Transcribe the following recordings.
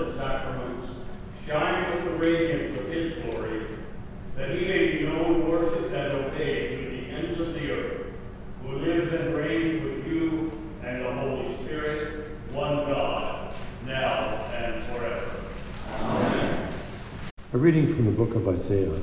and sacraments shine with the radiance of his glory, that he may be known, worshipped, and obeyed to the ends of the earth, who lives and reigns with you and the Holy Spirit, one God, now and forever. Amen. A reading from the book of Isaiah.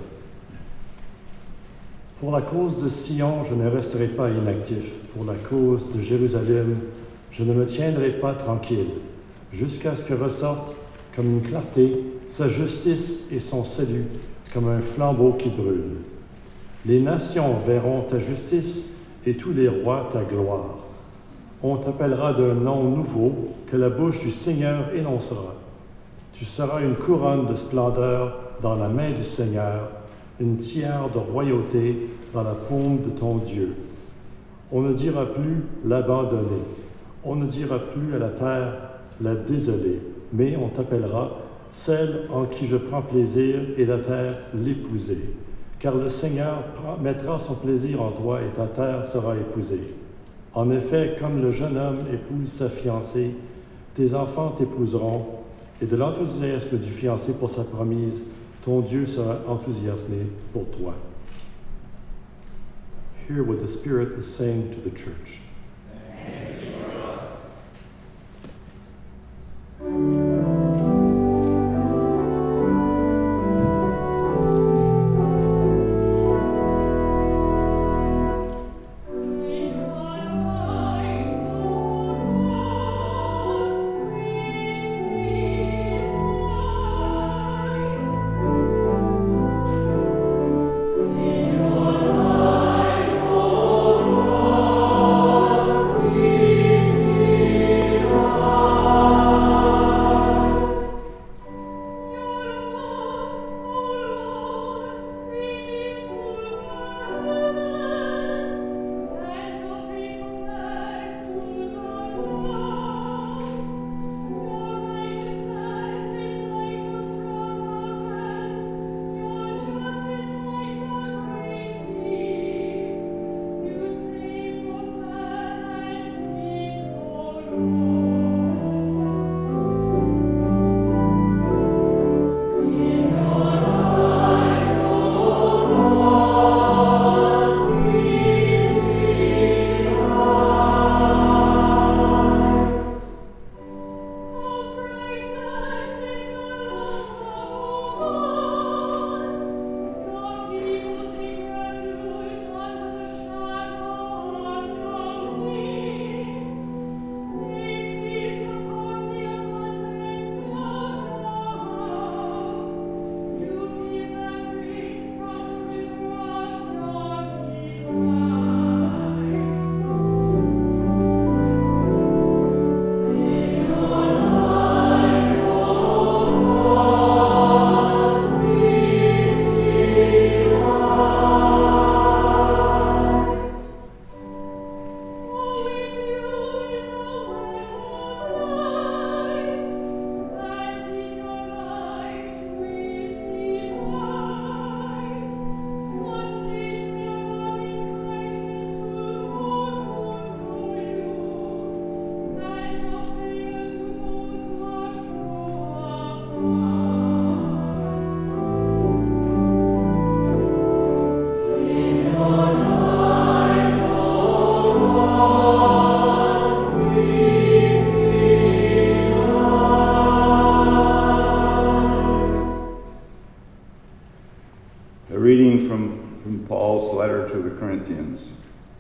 Pour la cause de Sion, je ne resterai pas inactif. Pour la cause de Jérusalem, je ne me tiendrai pas tranquille, jusqu'à ce que ressorte comme une clarté sa justice et son salut comme un flambeau qui brûle. Les nations verront ta justice et tous les rois ta gloire. On t'appellera d'un nom nouveau que la bouche du Seigneur énoncera. Tu seras une couronne de splendeur dans la main du Seigneur, une tiare de royauté dans la paume de ton Dieu. On ne dira plus l'abandonner, on ne dira plus à la terre la désoler, mais on t'appellera celle en qui je prends plaisir et la terre l'épousée. Car le Seigneur mettra son plaisir en toi et ta terre sera épousée. En effet, comme le jeune homme épouse sa fiancée, tes enfants t'épouseront, et de l'enthousiasme du fiancé pour sa promise, ton Dieu sera enthousiasmé pour toi. Hear what the Spirit is saying to the church. A reading from Paul's letter to the Corinthians.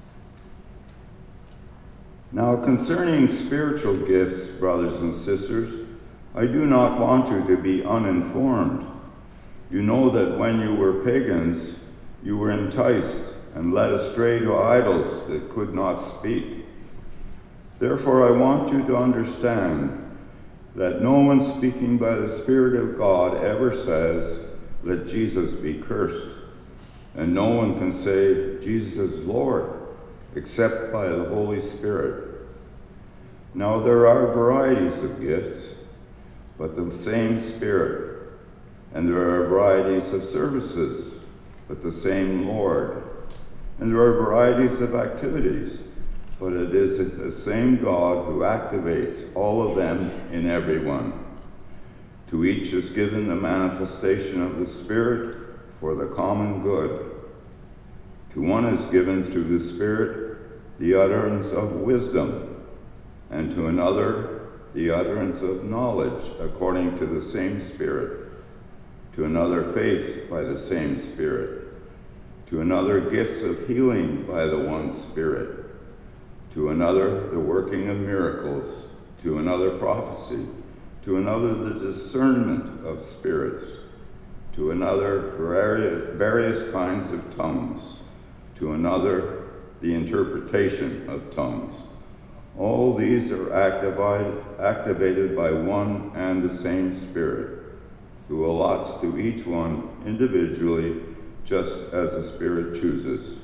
Now concerning spiritual gifts, brothers and sisters, I do not want you to be uninformed. You know that when you were pagans, you were enticed and led astray to idols that could not speak. Therefore I want you to understand that no one speaking by the Spirit of God ever says, "Let Jesus be cursed." And no one can say, "Jesus is Lord," except by the Holy Spirit. Now there are varieties of gifts, but the same Spirit. And there are varieties of services, but the same Lord. And there are varieties of activities, but it is the same God who activates all of them in everyone. To each is given the manifestation of the Spirit for the common good. To one is given through the Spirit the utterance of wisdom, and to another the utterance of knowledge according to the same Spirit. To another faith by the same Spirit. To another gifts of healing by the one Spirit. To another the working of miracles. To another prophecy. To another the discernment of spirits. To another various kinds of tongues. To another the interpretation of tongues. All these are activated by one and the same Spirit, who allots to each one individually just as the Spirit chooses.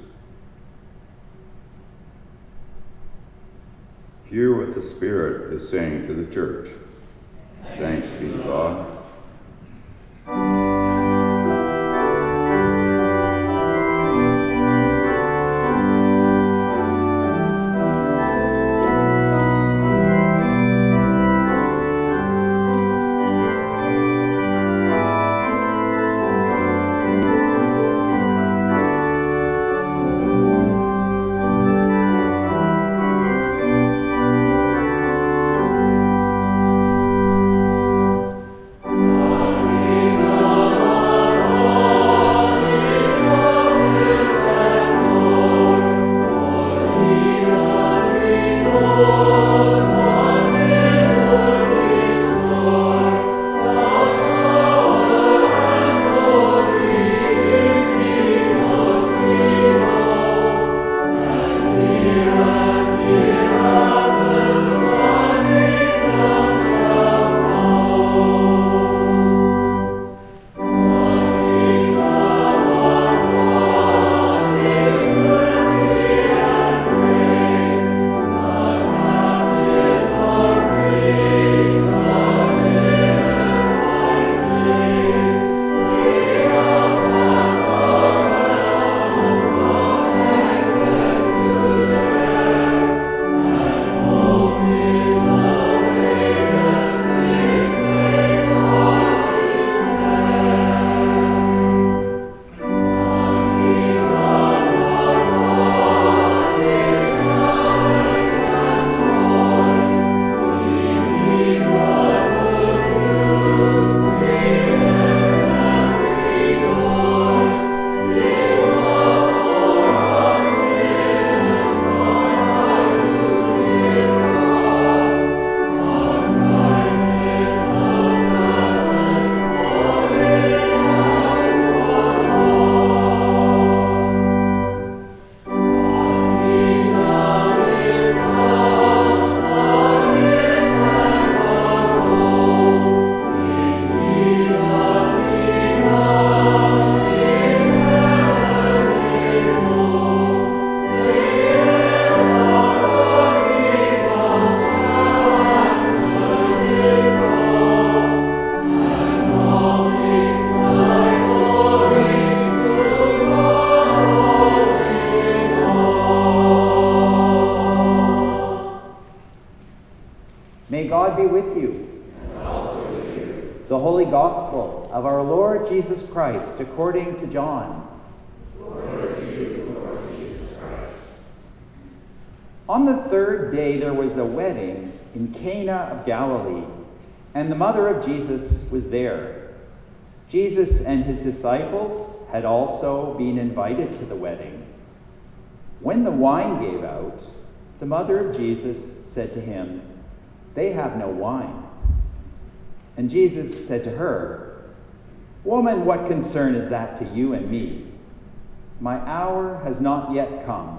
Hear what the Spirit is saying to the church. Thanks be to God. May God be with you. And also with you. The Holy Gospel of our Lord Jesus Christ according to John. Glory to you, Lord Jesus Christ. On the third day there was a wedding in Cana of Galilee, and the mother of Jesus was there. Jesus and his disciples had also been invited to the wedding. When the wine gave out, the mother of Jesus said to him, "They have no wine." And Jesus said to her, "Woman, what concern is that to you and me? My hour has not yet come."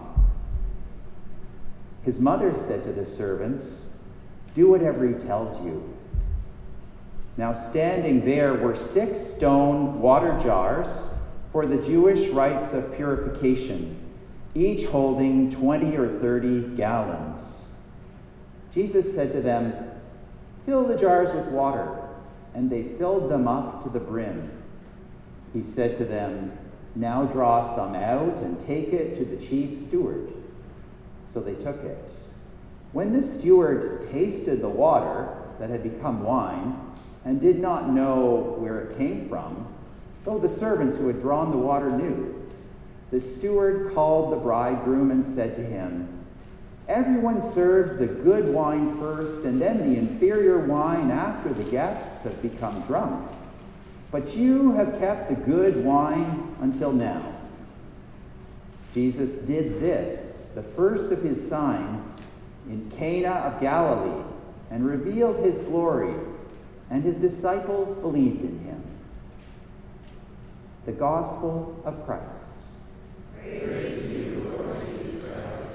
His mother said to the servants, "Do whatever he tells you." Now standing there were 6 stone water jars for the Jewish rites of purification, each holding 20 or 30 gallons. Jesus said to them, "Fill the jars with water," and they filled them up to the brim. He said to them, "Now draw some out and take it to the chief steward." So they took it. When the steward tasted the water that had become wine, and did not know where it came from, though the servants who had drawn the water knew. The steward called the bridegroom and said to him, "Everyone serves the good wine first, and then the inferior wine after the guests have become drunk. But you have kept the good wine until now." Jesus did this, the first of his signs, in Cana of Galilee, and revealed his glory, and his disciples believed in him. The Gospel of Christ. Praise to you, Lord Jesus Christ.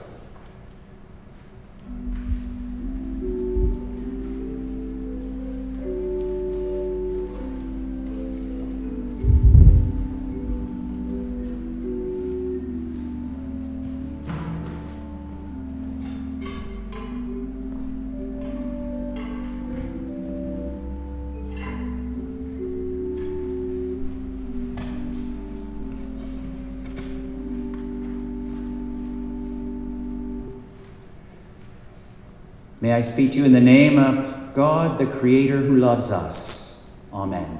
May I speak to you in the name of God, the Creator who loves us. Amen.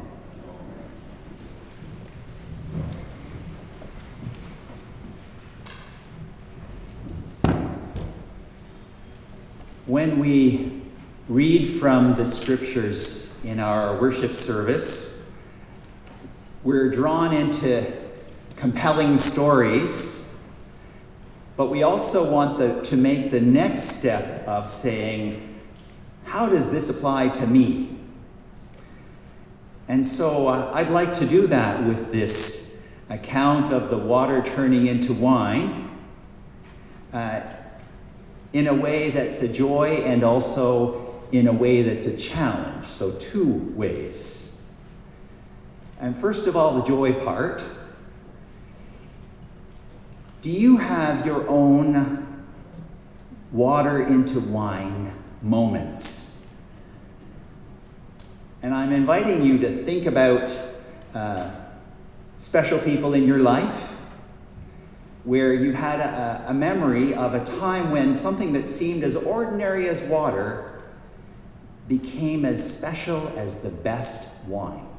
When we read from the scriptures in our worship service, we're drawn into compelling stories. But we also want to make the next step of saying, how does this apply to me? And so I'd like to do that with this account of the water turning into wine in a way that's a joy and also in a way that's a challenge. So 2 ways. And first of all, the joy part. Do you have your own water into wine moments? And I'm inviting you to think about special people in your life where you had a memory of a time when something that seemed as ordinary as water became as special as the best wine.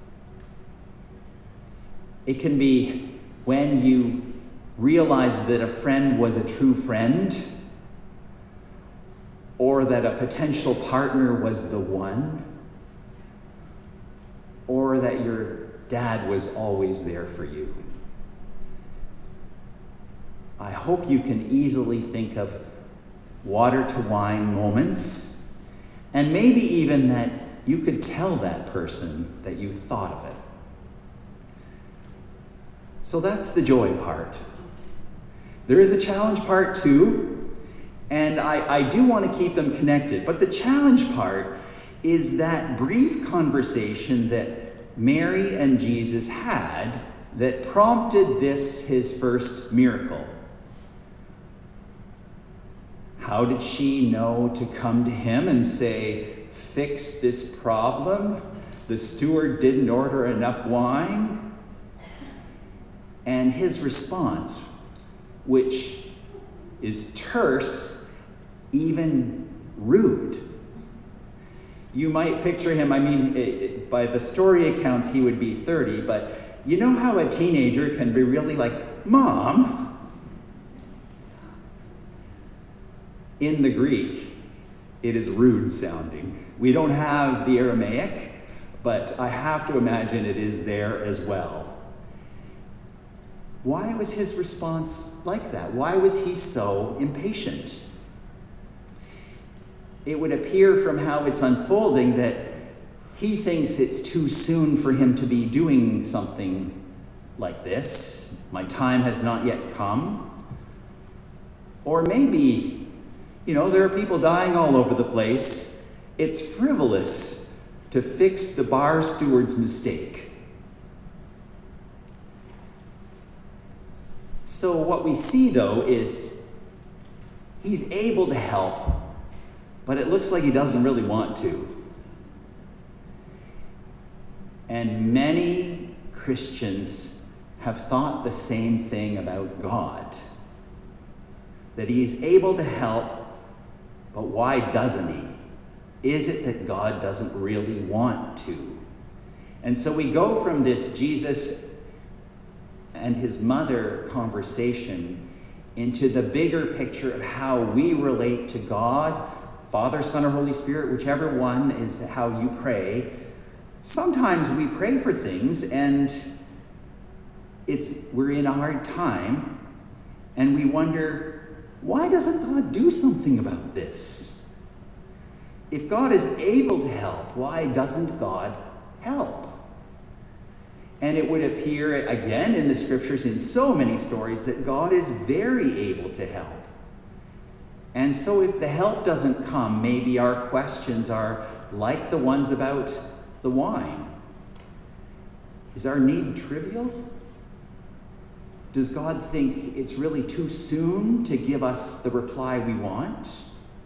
It can be when you realized that a friend was a true friend, or that a potential partner was the one, or that your dad was always there for you. I hope you can easily think of water to wine moments, and maybe even that you could tell that person that you thought of it. So that's the joy part. There is a challenge part too, and I do want to keep them connected. But the challenge part is that brief conversation that Mary and Jesus had that prompted this, his first miracle. How did she know to come to him and say, "Fix this problem"? The steward didn't order enough wine. And his response, which is terse, even rude. You might picture him, by the story accounts, he would be 30, but you know how a teenager can be really like, "Mom"? In the Greek, it is rude sounding. We don't have the Aramaic, but I have to imagine it is there as well. Why was his response like that? Why was he so impatient? It would appear from how it's unfolding that he thinks it's too soon for him to be doing something like this. My time has not yet come. Or maybe, there are people dying all over the place. It's frivolous to fix the bar steward's mistake. So what we see, though, is he's able to help, but it looks like he doesn't really want to. And many Christians have thought the same thing about God, that he is able to help, but why doesn't he? Is it that God doesn't really want to? And so we go from this Jesus and his mother conversation into the bigger picture of how we relate to God, Father, Son, or Holy Spirit, whichever one is how you pray. Sometimes we pray for things and we're in a hard time, and we wonder, why doesn't God do something about this? If God is able to help, why doesn't God help? And it would appear, again, in the scriptures, in so many stories, that God is very able to help. And so if the help doesn't come, maybe our questions are like the ones about the wine. Is our need trivial? Does God think it's really too soon to give us the reply we want?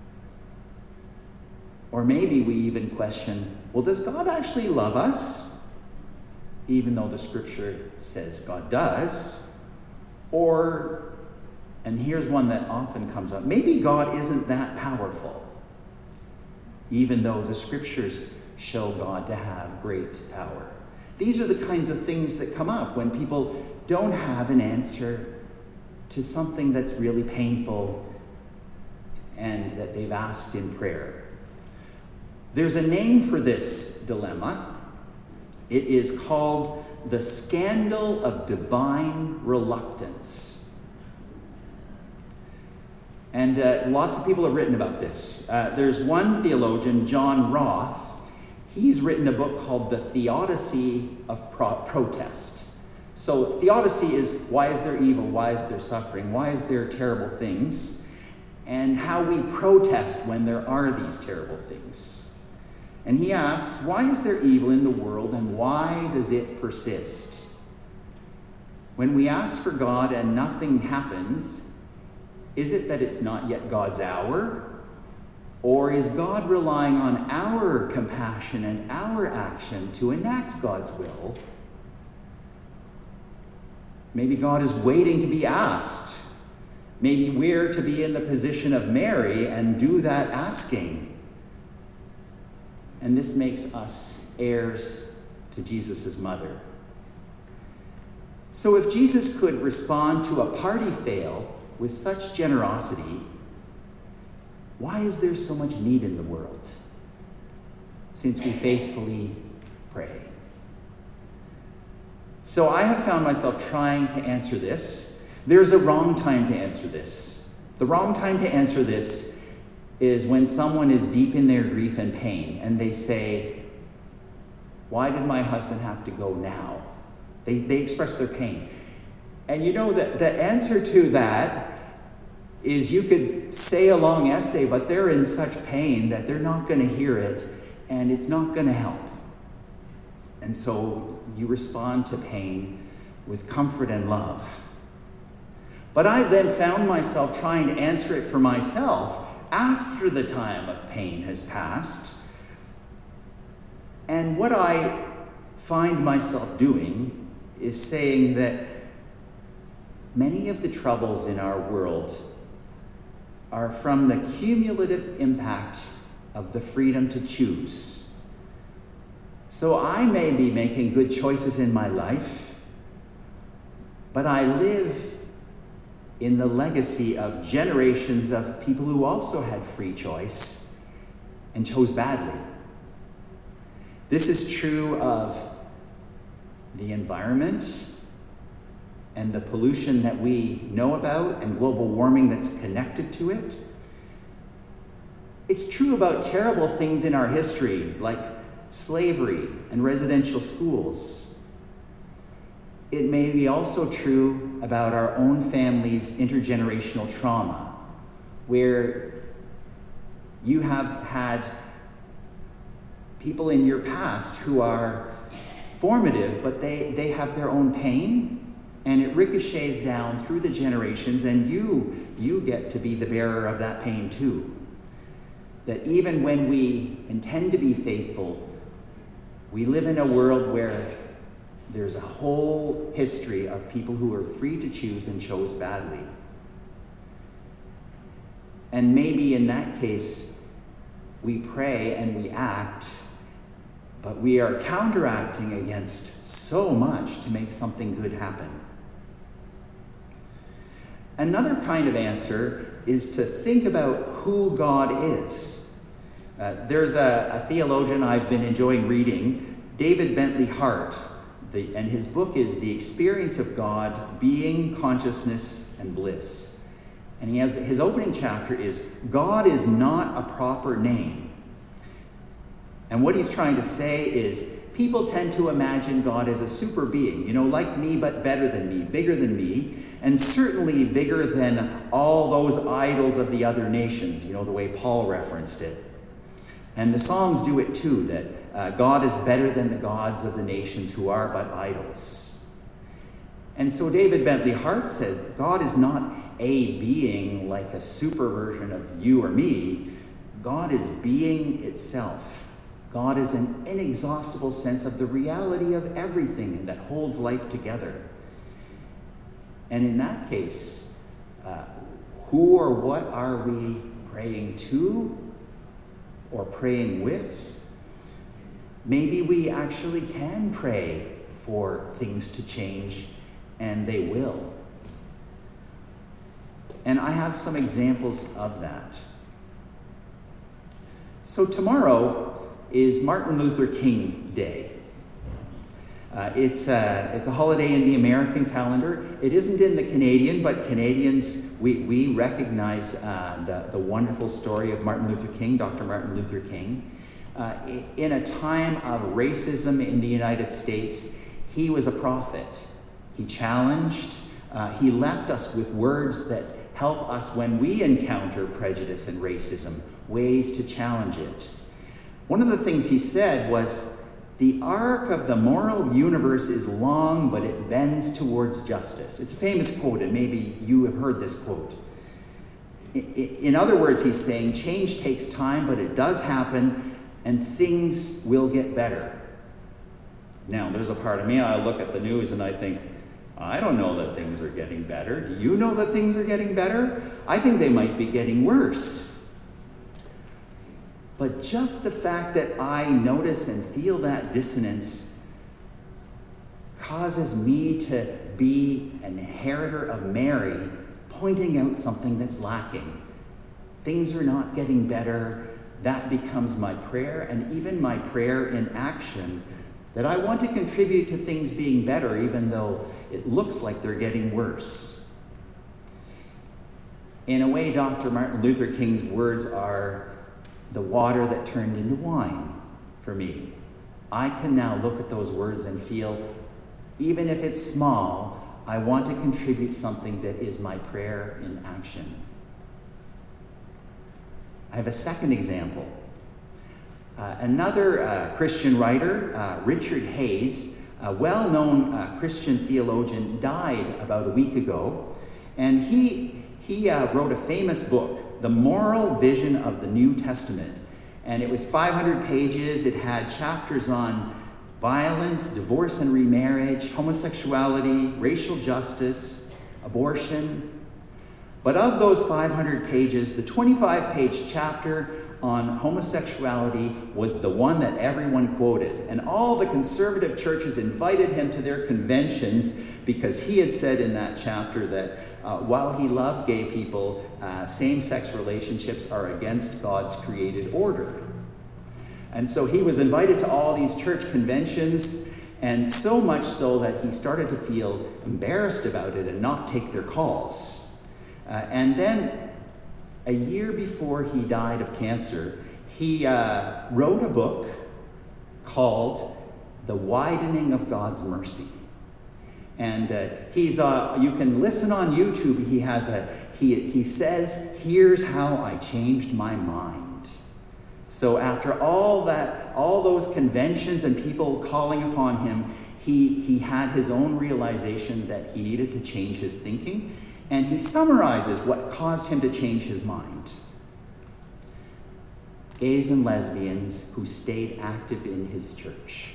Or maybe we even question, well, does God actually love us? Even though the scripture says God does. Or, and here's one that often comes up, maybe God isn't that powerful, even though the scriptures show God to have great power. These are the kinds of things that come up when people don't have an answer to something that's really painful and that they've asked in prayer. There's a name for this dilemma. It is called the scandal of divine reluctance. And lots of people have written about this. There's one theologian, John Roth. He's written a book called The Theodicy of Protest. So theodicy is, why is there evil? Why is there suffering? Why is there terrible things? And how we protest when there are these terrible things. And he asks, why is there evil in the world and why does it persist? When we ask for God and nothing happens, is it that it's not yet God's hour? Or is God relying on our compassion and our action to enact God's will? Maybe God is waiting to be asked. Maybe we're to be in the position of Mary and do that asking. And this makes us heirs to Jesus' mother. So if Jesus could respond to a party fail with such generosity, why is there so much need in the world since we faithfully pray? So I have found myself trying to answer this. There's a wrong time to answer this. The wrong time to answer this is when someone is deep in their grief and pain and they say, why did my husband have to go now? They express their pain. And you know that the answer to that is you could say a long essay, but they're in such pain that they're not going to hear it and it's not going to help. And so you respond to pain with comfort and love. But I then found myself trying to answer it for myself after the time of pain has passed. And what I find myself doing is saying that many of the troubles in our world are from the cumulative impact of the freedom to choose. So I may be making good choices in my life, but I live in the legacy of generations of people who also had free choice and chose badly. This is true of the environment and the pollution that we know about and global warming that's connected to it. It's true about terrible things in our history, like slavery and residential schools. It may be also true about our own family's intergenerational trauma, where you have had people in your past who are formative, but they have their own pain, and it ricochets down through the generations, and you get to be the bearer of that pain too. That even when we intend to be faithful, we live in a world where there's a whole history of people who are free to choose and chose badly. And maybe in that case, We pray and we act, but we are counteracting against so much to make something good happen. Another kind of answer is to think about who God is. There's a theologian I've been enjoying reading, David Bentley Hart, and his book is The Experience of God, Being, Consciousness, and Bliss. And he has his opening chapter is God is not a proper name. And what he's trying to say is people tend to imagine God as a super being, like me but better than me, bigger than me, and certainly bigger than all those idols of the other nations, the way Paul referenced it. And the Psalms do it too, that God is better than the gods of the nations who are but idols. And so David Bentley Hart says God is not a being like a super version of you or me. God is being itself. God is an inexhaustible sense of the reality of everything that holds life together. And in that case, who or what are we praying to or praying with? Maybe we actually can pray for things to change, and they will. And I have some examples of that. So tomorrow is Martin Luther King Day. It's a holiday in the American calendar. It isn't in the Canadian, but Canadians, we recognize the wonderful story of Martin Luther King, Dr. Martin Luther King. In a time of racism in the United States, he was a prophet. He challenged, he left us with words that help us when we encounter prejudice and racism, ways to challenge it. One of the things he said was, "The arc of the moral universe is long, but it bends towards justice." It's a famous quote, and maybe you have heard this quote. In other words, he's saying change takes time, but it does happen, and things will get better. Now, there's a part of me, I look at the news and I think, I don't know that things are getting better. Do you know that things are getting better? I think they might be getting worse. But just the fact that I notice and feel that dissonance causes me to be an inheritor of Mary, pointing out something that's lacking. Things are not getting better. That becomes my prayer, and even my prayer in action, that I want to contribute to things being better, even though it looks like they're getting worse. In a way, Dr. Martin Luther King's words are the water that turned into wine for me. I can now look at those words and feel, even if it's small, I want to contribute something that is my prayer in action. I have a second example. Another Christian writer, Richard Hayes, a well-known Christian theologian, died about a week ago, and he wrote a famous book, The Moral Vision of the New Testament. And it was 500 pages. It had chapters on violence, divorce and remarriage, homosexuality, racial justice, abortion. But of those 500 pages, the 25-page chapter on homosexuality was the one that everyone quoted. And all the conservative churches invited him to their conventions because he had said in that chapter that while he loved gay people, same-sex relationships are against God's created order. And so he was invited to all these church conventions, and so much so that he started to feel embarrassed about it and not take their calls. And then, a year before he died of cancer, he wrote a book called The Widening of God's Mercy. And you can listen on YouTube. He says, "Here's how I changed my mind." So after all those conventions and people calling upon him, he had his own realization that he needed to change his thinking. And he summarizes what caused him to change his mind. Gays and lesbians who stayed active in his church.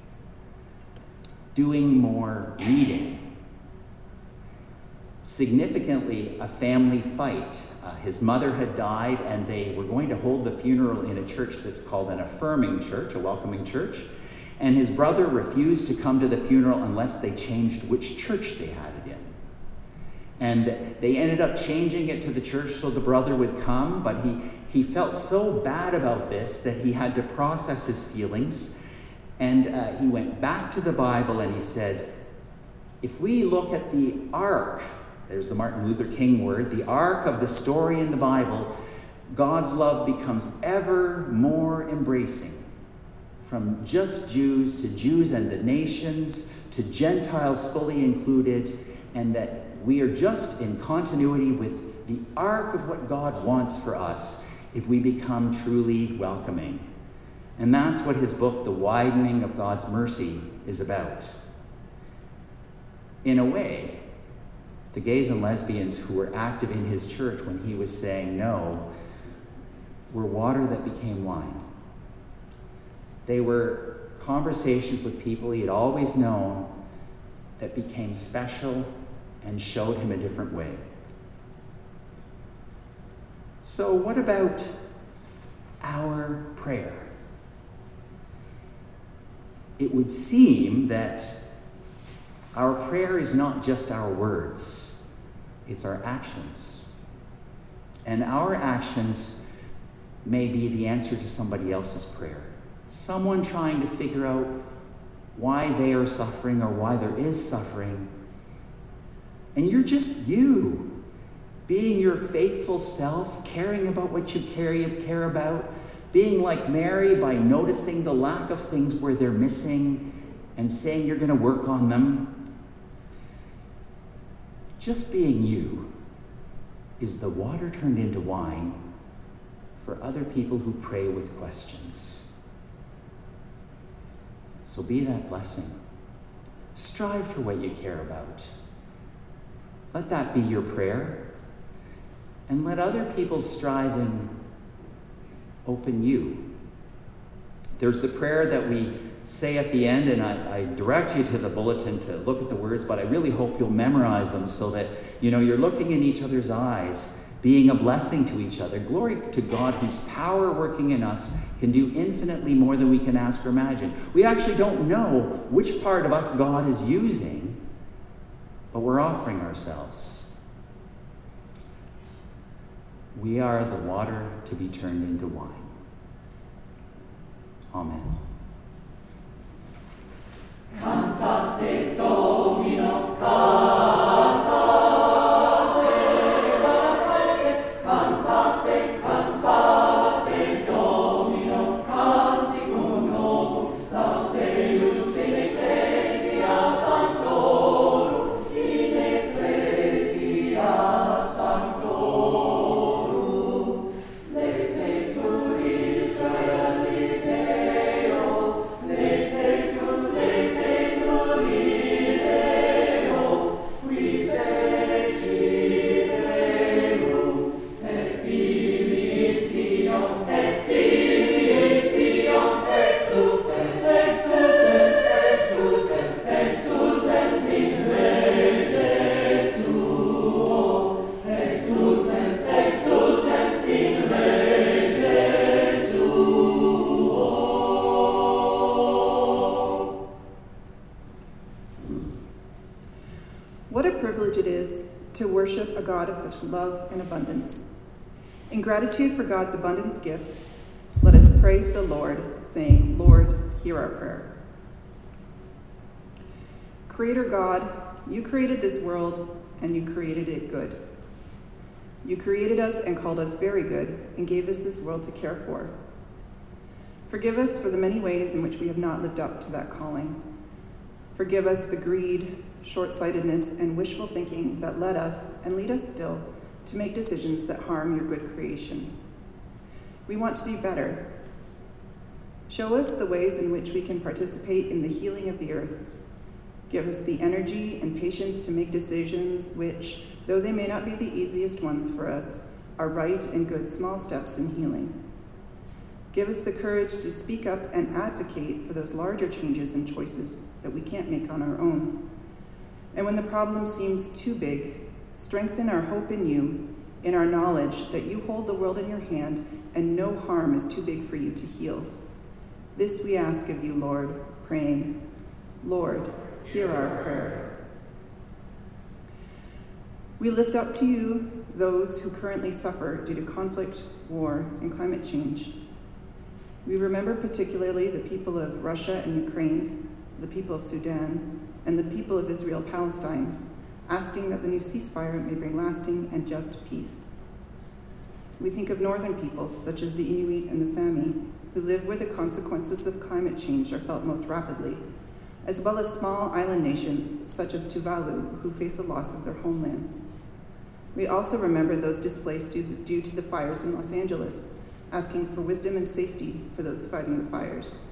Doing more reading. Significantly, a family fight His mother had died, and they were going to hold the funeral in a church that's called an affirming church, a welcoming church. And his brother refused to come to the funeral unless they changed which church they had it in. And they ended up changing it to the church so the brother would come, but he felt so bad about this that he had to process his feelings. And he went back to the Bible and he said, if we look at the ark, there's the Martin Luther King word, the ark of the story in the Bible, God's love becomes ever more embracing. From just Jews to Jews and the nations, to Gentiles fully included, and that we are just in continuity with the arc of what God wants for us if we become truly welcoming. And that's what his book, The Widening of God's Mercy, is about. In a way, the gays and lesbians who were active in his church when he was saying no were water that became wine. They were conversations with people he had always known that became special and showed him a different way. So what about our prayer? It would seem that our prayer is not just our words, it's our actions. And our actions may be the answer to somebody else's prayer. Someone trying to figure out why they are suffering or why there is suffering. And you're just you, being your faithful self, caring about what you care about, being like Mary by noticing the lack of things where they're missing and saying you're going to work on them. Just being you is the water turned into wine for other people who pray with questions. So be that blessing. Strive for what you care about. Let that be your prayer. And let other people's striving open you. There's the prayer that we say at the end, and I direct you to the bulletin to look at the words, but I really hope you'll memorize them so that you're looking in each other's eyes, being a blessing to each other. Glory to God, whose power working in us can do infinitely more than we can ask or imagine. We actually don't know which part of us God is using, but we're offering ourselves. We are the water to be turned into wine. Amen. Cantate Domino, cantate, cantate Domino, canticum novum, lauseus in ecclesia sanctorum, in ecclesia sanctorum. Letetur Israeli Neo, letetur Ileo, qui feciterum, et filii Sion, exultent, exultent in rege suo, exultent in rege suo. What a privilege it is to worship a God of such love and abundance. In gratitude for God's abundance gifts, let us pray to the Lord, saying, Lord, hear our prayer. Creator God, you created this world and you created it good. You created us and called us very good and gave us this world to care for. Forgive us for the many ways in which we have not lived up to that calling. Forgive us the greed, short-sightedness, and wishful thinking that led us, and lead us still, to make decisions that harm your good creation. We want to do better. Show us the ways in which we can participate in the healing of the earth. Give us the energy and patience to make decisions which, though they may not be the easiest ones for us, are right and good small steps in healing. Give us the courage to speak up and advocate for those larger changes and choices that we can't make on our own. And when the problem seems too big, strengthen our hope in you in our knowledge that you hold the world in your hand and no harm is too big for you to heal. This we ask of you, Lord, praying, Lord, hear our prayer. We lift up to you those who currently suffer due to conflict, war, and climate change. We remember particularly the people of Russia and Ukraine, the people of Sudan, and the people of Israel-Palestine, asking that the new ceasefire may bring lasting and just peace. We think of northern peoples, such as the Inuit and the Sami, who live where the consequences of climate change are felt most rapidly, as well as small island nations, such as Tuvalu, who face the loss of their homelands. We also remember those displaced due to the fires in Los Angeles, asking for wisdom and safety for those fighting the fires.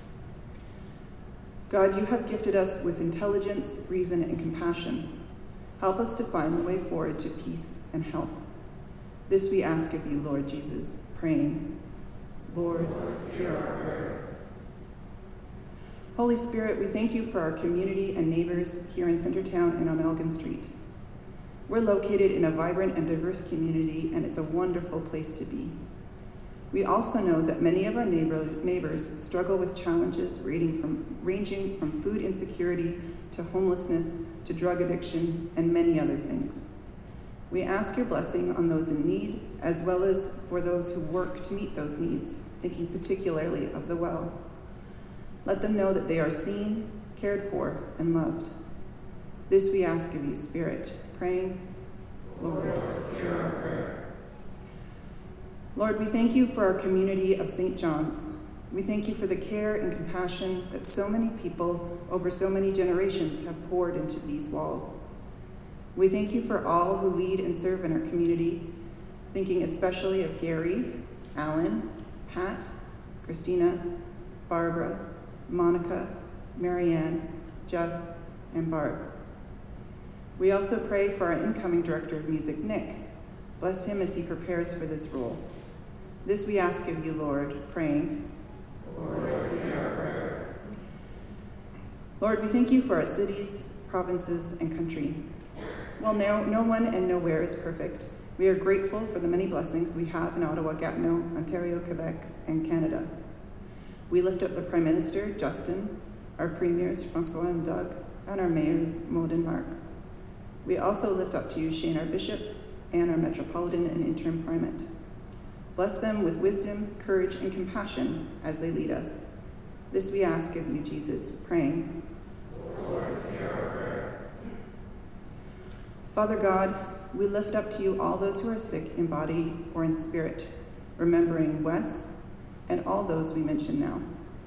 God, you have gifted us with intelligence, reason, and compassion. Help us to find the way forward to peace and health. This we ask of you, Lord Jesus, praying, Lord, hear our prayer. Holy Spirit, we thank you for our community and neighbors here in Centertown and on Elgin Street. We're located in a vibrant and diverse community, and it's a wonderful place to be. We also know that many of our neighbors struggle with challenges ranging from food insecurity to homelessness to drug addiction and many other things. We ask your blessing on those in need, as well as for those who work to meet those needs, thinking particularly of the well. Let them know that they are seen, cared for, and loved. This we ask of you, Spirit, praying, Lord, hear our prayer. Lord, we thank you for our community of St. John's. We thank you for the care and compassion that so many people over so many generations have poured into these walls. We thank you for all who lead and serve in our community, thinking especially of Gary, Alan, Pat, Christina, Barbara, Monica, Marianne, Jeff, and Barb. We also pray for our incoming director of music, Nick. Bless him as he prepares for this role. This we ask of you, Lord, praying, Lord, hear our prayer. Lord, we thank you for our cities, provinces, and country. While no one and nowhere is perfect, we are grateful for the many blessings we have in Ottawa, Gatineau, Ontario, Quebec, and Canada. We lift up the Prime Minister, Justin, our Premiers, Francois and Doug, and our Mayors, Maud and Mark. We also lift up to you Shane, our Bishop, and our Metropolitan and Interim Primate. Bless them with wisdom, courage, and compassion as they lead us. This we ask of you, Jesus, praying, Lord, hear our prayer. Father God, we lift up to you all those who are sick in body or in spirit, remembering Wes and all those we mention now.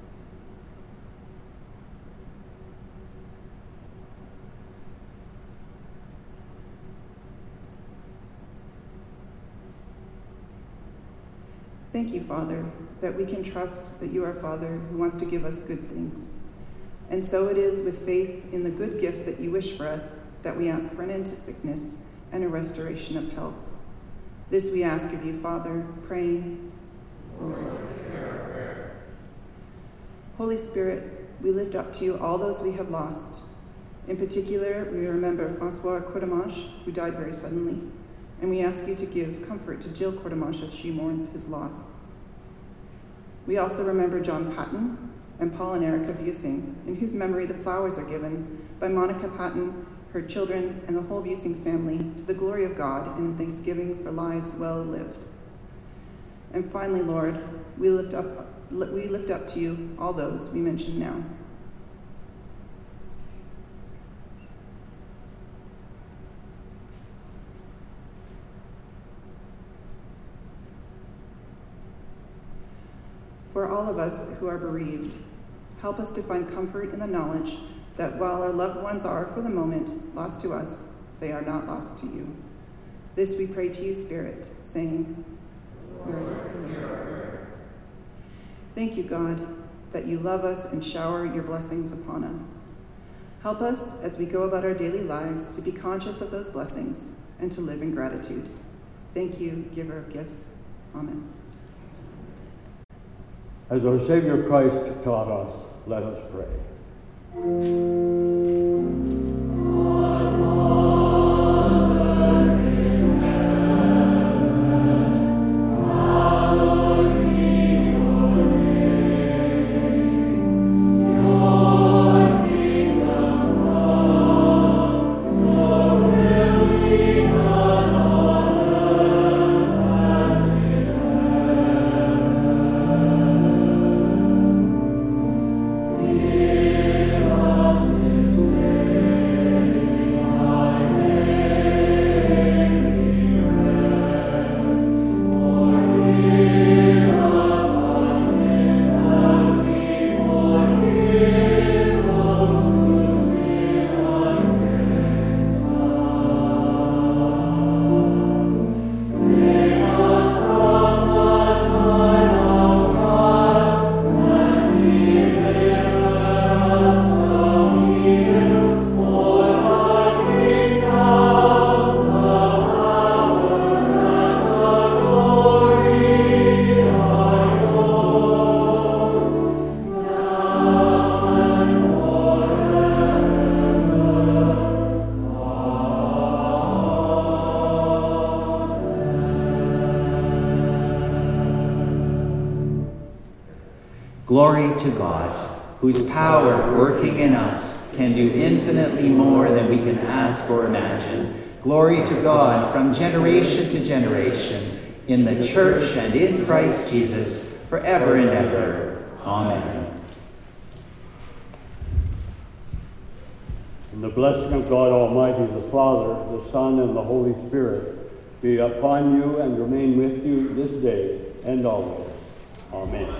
Thank you, Father, that we can trust that you are Father who wants to give us good things. And so it is with faith in the good gifts that you wish for us that we ask for an end to sickness and a restoration of health. This we ask of you, Father, praying, Lord, hear our prayer. Holy Spirit, we lift up to you all those we have lost. In particular, we remember Francois Courtemanche, who died very suddenly, and we ask you to give comfort to Jill Courtemanche as she mourns his loss. We also remember John Patton and Paul and Erica Busing, in whose memory the flowers are given by Monica Patton, her children, and the whole Busing family to the glory of God and in thanksgiving for lives well lived. And finally, Lord, we lift up to you all those we mention now. For all of us who are bereaved, help us to find comfort in the knowledge that while our loved ones are, for the moment, lost to us, they are not lost to you. This we pray to you, Spirit, saying, Lord, hear our prayer. Thank you, God, that you love us and shower your blessings upon us. Help us, as we go about our daily lives, to be conscious of those blessings and to live in gratitude. Thank you, giver of gifts. Amen. As our Savior Christ taught us, let us pray. Our Father in heaven, Glory to God, whose power working in us can do infinitely more than we can ask or imagine. Glory to God from generation to generation, in the church and in Christ Jesus, forever and ever. Amen. And the blessing of God Almighty, the Father, the Son, and the Holy Spirit be upon you and remain with you this day and always. Amen.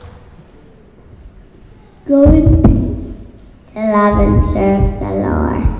Go in peace to love and serve the Lord.